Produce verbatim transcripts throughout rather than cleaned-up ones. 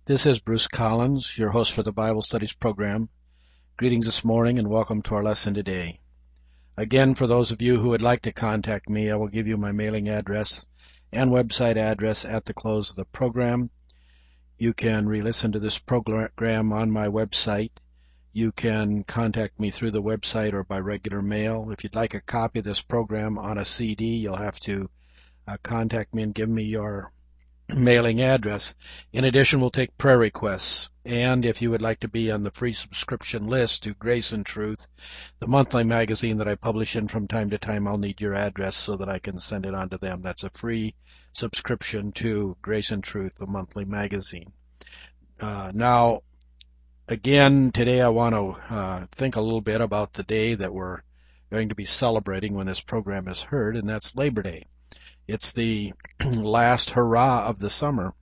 This is Bruce Collins, your host for the Bible Studies program. Greetings this morning and welcome to our lesson today. Again, for those of you who would like to contact me, I will give you my mailing address and website address at the close of the program. You can re-listen to this program on my website. You can contact me through the website or by regular mail. If you'd like a copy of this program on a C D, you'll have to uh, contact me and give me your mailing address. In addition, we'll take prayer requests. And if you would like to be on the free subscription list to Grace and Truth, the monthly magazine that I publish in from time to time, I'll need your address so that I can send it on to them. That's a free subscription to Grace and Truth, the monthly magazine. Uh, now, again, today I want to uh, think a little bit about the day that we're going to be celebrating when this program is heard, and that's Labor Day. It's the last hurrah of the summer,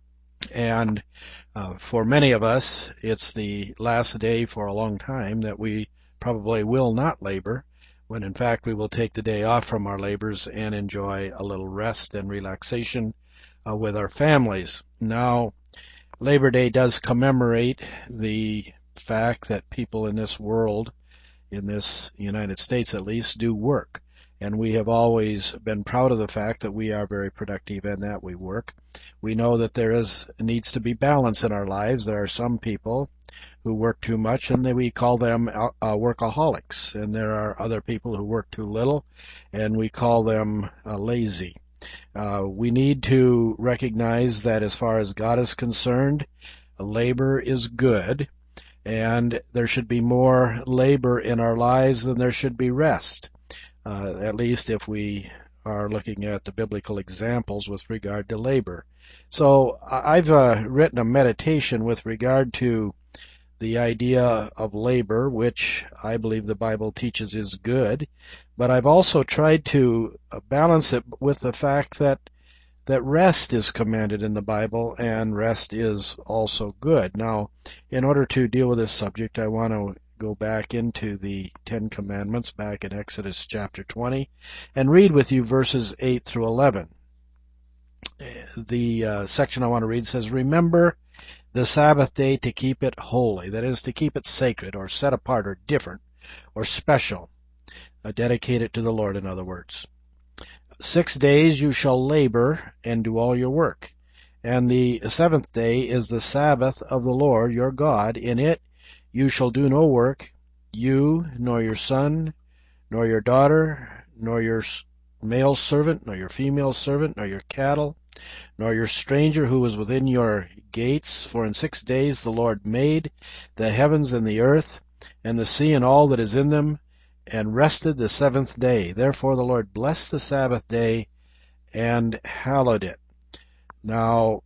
and uh, for many of us, it's the last day for a long time that we probably will not labor, when in fact we will take the day off from our labors and enjoy a little rest and relaxation uh, with our families. Now, Labor Day does commemorate the fact that people in this world, in this United States at least, do work. And we have always been proud of the fact that we are very productive and that we work. We know that there is needs to be balance in our lives. There are some people who work too much, and they, we call them uh, workaholics. And there are other people who work too little, and we call them uh, lazy. Uh, we need to recognize that as far as God is concerned, labor is good, and there should be more labor in our lives than there should be rest. Uh, at least if we are looking at the biblical examples with regard to labor. So I've uh, written a meditation with regard to the idea of labor, which I believe the Bible teaches is good, but I've also tried to balance it with the fact that that rest is commanded in the Bible, and rest is also good. Now, in order to deal with this subject, I want to go back into the Ten Commandments, back in Exodus chapter twenty, and read with you verses eight through eleven. The uh, section I want to read says, "Remember the Sabbath day to keep it holy," that is, to keep it sacred, or set apart, or different, or special. Uh, dedicate it to the Lord, in other words. "Six days you shall labor and do all your work. And the seventh day is the Sabbath of the Lord your God. In it you shall do no work, you, nor your son, nor your daughter, nor your male servant, nor your female servant, nor your cattle, nor your stranger who is within your gates. For in six days the Lord made the heavens and the earth, and the sea and all that is in them, and rested the seventh day. Therefore the Lord blessed the Sabbath day and hallowed it." Now,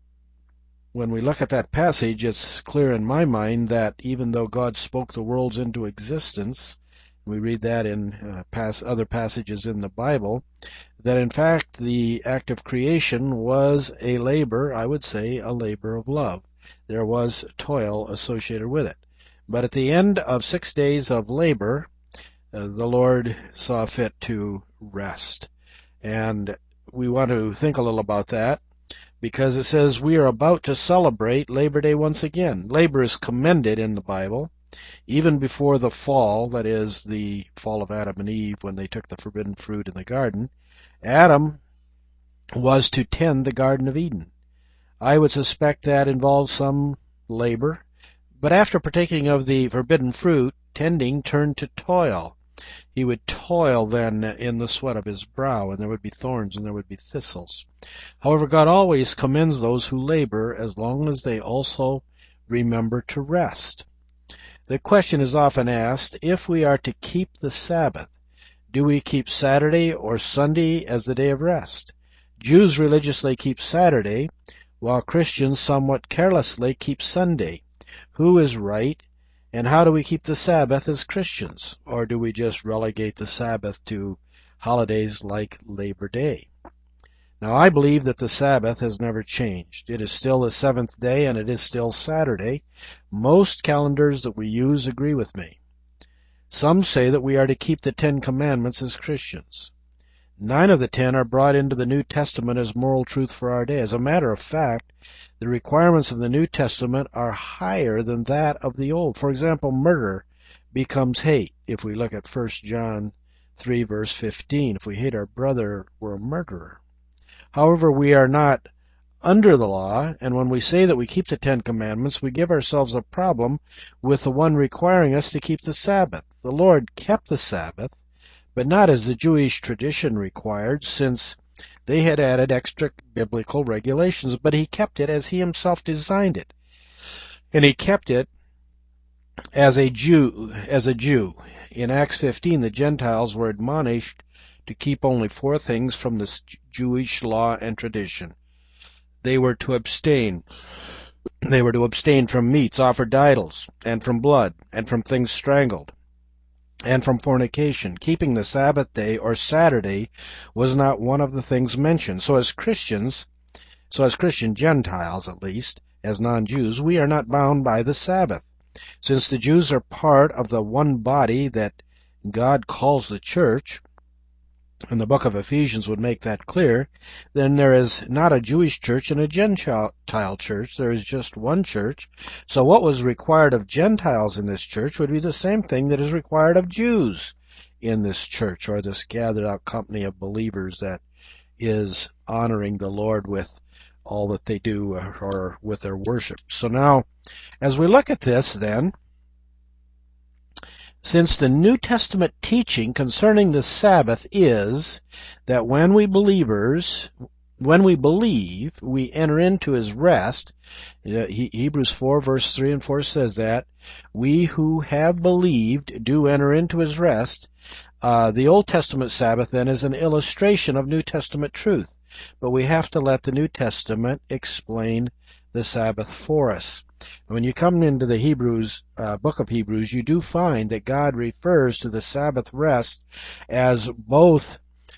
when we look at that passage, it's clear in my mind that even though God spoke the worlds into existence, we read that in uh, pass, other passages in the Bible, that in fact the act of creation was a labor, I would say a labor of love. There was toil associated with it. But at the end of six days of labor, uh, the Lord saw fit to rest. And we want to think a little about that, because it says we are about to celebrate Labor Day once again. Labor is commended in the Bible. Even before the fall, that is, the fall of Adam and Eve when they took the forbidden fruit in the garden, Adam was to tend the Garden of Eden. I would suspect that involves some labor, but after partaking of the forbidden fruit, tending turned to toil. He would toil then in the sweat of his brow, and there would be thorns and there would be thistles. However, God always commends those who labor as long as they also remember to rest. The question is often asked, if we are to keep the Sabbath, do we keep Saturday or Sunday as the day of rest? Jews religiously keep Saturday, while Christians somewhat carelessly keep Sunday. Who is right? And how do we keep the Sabbath as Christians? Or do we just relegate the Sabbath to holidays like Labor Day? Now, I believe that the Sabbath has never changed. It is still the seventh day, and it is still Saturday. Most calendars that we use agree with me. Some say that we are to keep the Ten Commandments as Christians. Nine of the ten are brought into the New Testament as moral truth for our day. As a matter of fact, the requirements of the New Testament are higher than that of the Old. For example, murder becomes hate. If we look at First John three, verse fifteen, if we hate our brother, we're a murderer. However, we are not under the law, and when we say that we keep the Ten Commandments, we give ourselves a problem with the one requiring us to keep the Sabbath. The Lord kept the Sabbath, but not as the Jewish tradition required, since they had added extra biblical regulations, but he kept it as he himself designed it. And he kept it as a Jew, as a Jew. In Acts fifteen, the Gentiles were admonished to keep only four things from the Jewish law and tradition. They were to abstain. They were to abstain from meats offered to idols, and from blood, and from things strangled, and from fornication. Keeping the Sabbath day or Saturday was not one of the things mentioned. So as Christians, so as Christian Gentiles at least, as non-Jews, we are not bound by the Sabbath. Since the Jews are part of the one body that God calls the church, and the book of Ephesians would make that clear, then there is not a Jewish church and a Gentile church. There is just one church. So what was required of Gentiles in this church would be the same thing that is required of Jews in this church, or this gathered out company of believers that is honoring the Lord with all that they do, or with their worship. So now, as we look at this then, since the New Testament teaching concerning the Sabbath is that when we believers, when we believe, we enter into his rest. Hebrews four, verse three and four says that, we who have believed do enter into his rest. Uh, the Old Testament Sabbath then is an illustration of New Testament truth, but we have to let the New Testament explain the Sabbath for us. When you come into the Hebrews, uh, book of Hebrews, you do find that God refers to the Sabbath rest as both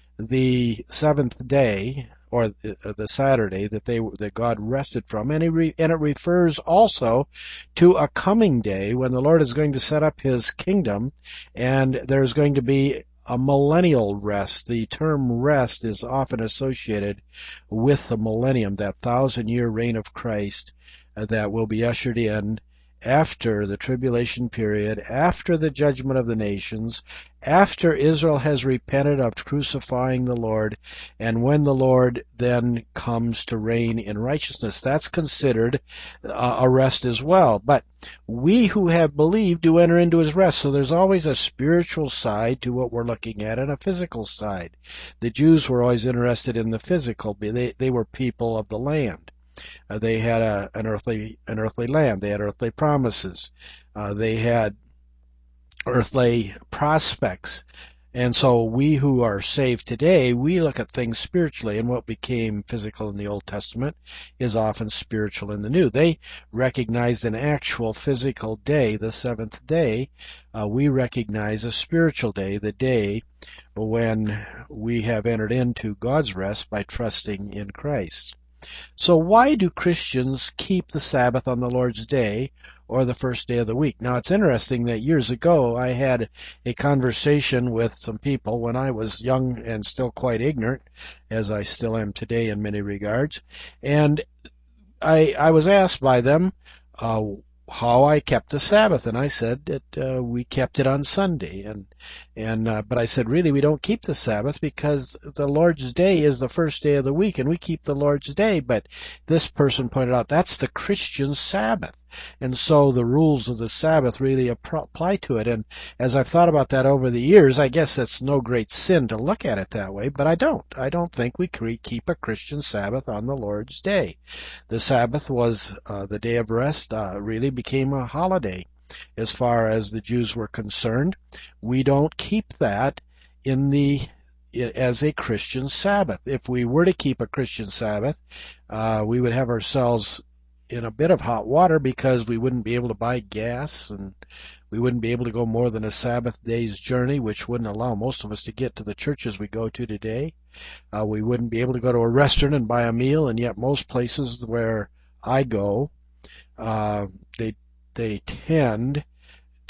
the seventh day, or the, the Saturday that they that God rested from, and, he re, and it refers also to a coming day when the Lord is going to set up his kingdom, and there's going to be a millennial rest. The term rest is often associated with the millennium, that thousand-year reign of Christ uh, that will be ushered in after the tribulation period, after the judgment of the nations, after Israel has repented of crucifying the Lord, and when the Lord then comes to reign in righteousness. That's considered uh, a rest as well. But we who have believed do enter into his rest. So there's always a spiritual side to what we're looking at and a physical side. The Jews were always interested in the physical. They, they were people of the land. Uh, they had a, an earthly an earthly land. They had earthly promises. Uh, they had earthly prospects. And so we who are saved today, we look at things spiritually, and what became physical in the Old Testament is often spiritual in the New. They recognized an actual physical day, the seventh day. Uh, we recognize a spiritual day, the day when we have entered into God's rest by trusting in Christ. So why do Christians keep the Sabbath on the Lord's Day, or the first day of the week? Now, it's interesting that years ago I had a conversation with some people when I was young and still quite ignorant, as I still am today in many regards, and I, I was asked by them uh, how I kept the Sabbath, and I said that uh, we kept it on Sunday, and and uh, but I said, really, we don't keep the Sabbath because the Lord's Day is the first day of the week, and we keep the Lord's Day. But this person pointed out that's the Christian Sabbath, and so the rules of the Sabbath really apply to it. And as I've thought about that over the years, I guess it's no great sin to look at it that way, but I don't. I don't think we keep a Christian Sabbath on the Lord's Day. The Sabbath was uh, the day of rest, uh, really became a holiday as far as the Jews were concerned. We don't keep that in the as a Christian Sabbath. If we were to keep a Christian Sabbath, uh, we would have ourselves in a bit of hot water, because we wouldn't be able to buy gas, and we wouldn't be able to go more than a Sabbath day's journey, which wouldn't allow most of us to get to the churches we go to today. Uh, we wouldn't be able to go to a restaurant and buy a meal, and yet most places where I go, uh, they they tend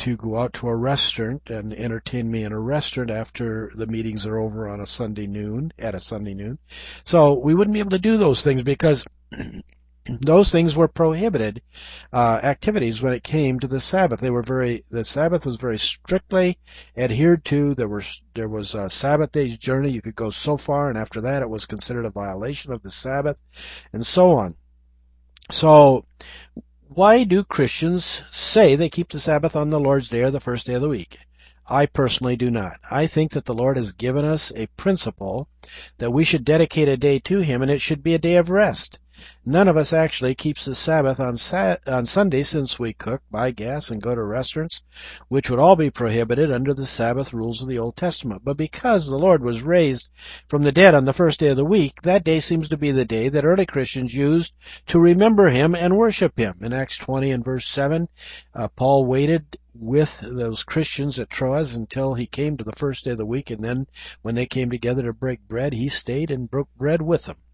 to go out to a restaurant and entertain me in a restaurant after the meetings are over on a Sunday noon, at a Sunday noon. So we wouldn't be able to do those things because those things were prohibited uh, activities when it came to the Sabbath. They were very, the Sabbath was very strictly adhered to. There was, there was a Sabbath day's journey. You could go so far, and after that it was considered a violation of the Sabbath, and so on. So, why do Christians say they keep the Sabbath on the Lord's Day or the first day of the week? I personally do not. I think that the Lord has given us a principle that we should dedicate a day to Him, and it should be a day of rest. None of us actually keeps the Sabbath on Sat- on Sunday, since we cook, buy gas, and go to restaurants, which would all be prohibited under the Sabbath rules of the Old Testament. But because the Lord was raised from the dead on the first day of the week, that day seems to be the day that early Christians used to remember Him and worship Him. In Acts twenty and verse seven, uh, Paul waited with those Christians at Troas until he came to the first day of the week, and then when they came together to break bread, he stayed and broke bread with them.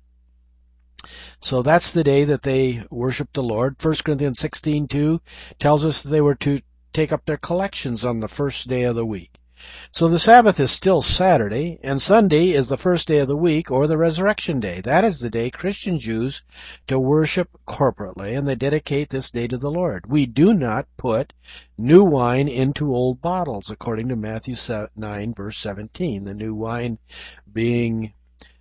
So that's the day that they worshiped the Lord. First Corinthians sixteen two tells us that they were to take up their collections on the first day of the week. So the Sabbath is still Saturday, and Sunday is the first day of the week, or the resurrection day. That is the day Christians use to worship corporately, and they dedicate this day to the Lord. We do not put new wine into old bottles, according to Matthew nine, verse seventeen. The new wine being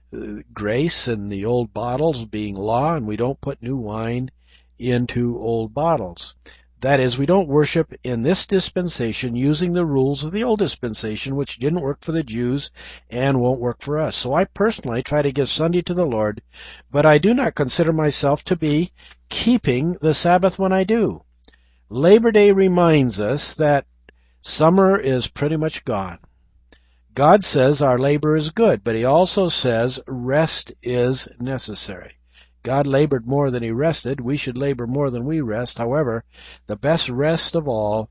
grace and the old bottles being law, and we don't put new wine into old bottles. That is, we don't worship in this dispensation using the rules of the old dispensation, which didn't work for the Jews and won't work for us. So I personally try to give Sunday to the Lord, but I do not consider myself to be keeping the Sabbath when I do. Labor Day reminds us that summer is pretty much gone. God says our labor is good, but He also says rest is necessary. God labored more than He rested. We should labor more than we rest. However, the best rest of all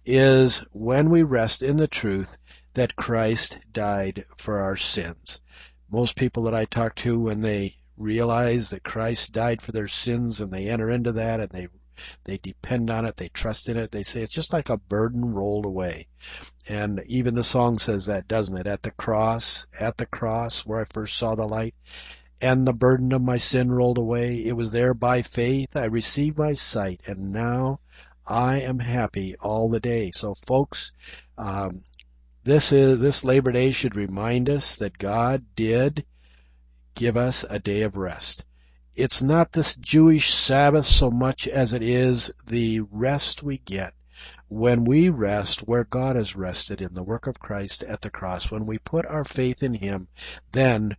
is when we rest in the truth that Christ died for our sins. Most people that I talk to, when they realize that Christ died for their sins and they enter into that and they They depend on it, they trust in it, they say it's just like a burden rolled away. And even the song says that, doesn't it? At the cross, at the cross, where I first saw the light, and the burden of my sin rolled away. It was there by faith I received my sight, and now I am happy all the day. So folks, um, this is this Labor Day should remind us that God did give us a day of rest. It's not this Jewish Sabbath so much as it is the rest we get when we rest where God has rested in the work of Christ at the cross. When we put our faith in Him, then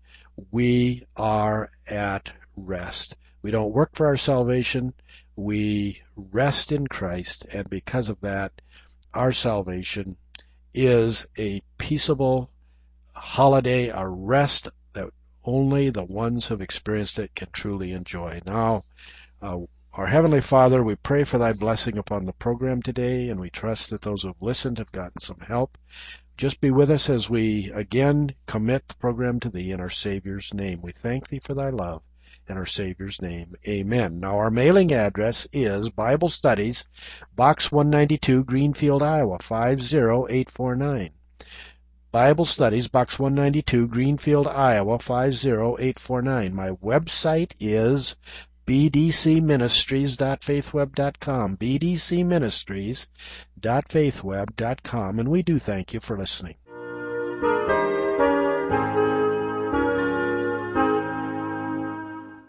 we are at rest. We don't work for our salvation. We rest in Christ, and because of that, our salvation is a peaceable holiday, a rest that only the ones who have experienced it can truly enjoy. Now, uh, our Heavenly Father, we pray for Thy blessing upon the program today, and we trust that those who have listened have gotten some help. Just be with us as we again commit the program to Thee in our Savior's name. We thank Thee for Thy love in our Savior's name. Amen. Now, our mailing address is Bible Studies, Box one ninety-two, Greenfield, Iowa, five zero eight four nine. Bible Studies, Box one ninety-two, Greenfield, Iowa, five zero eight four nine. My website is b d c ministries dot faithweb dot com, b d c ministries dot faithweb dot com, and we do thank you for listening.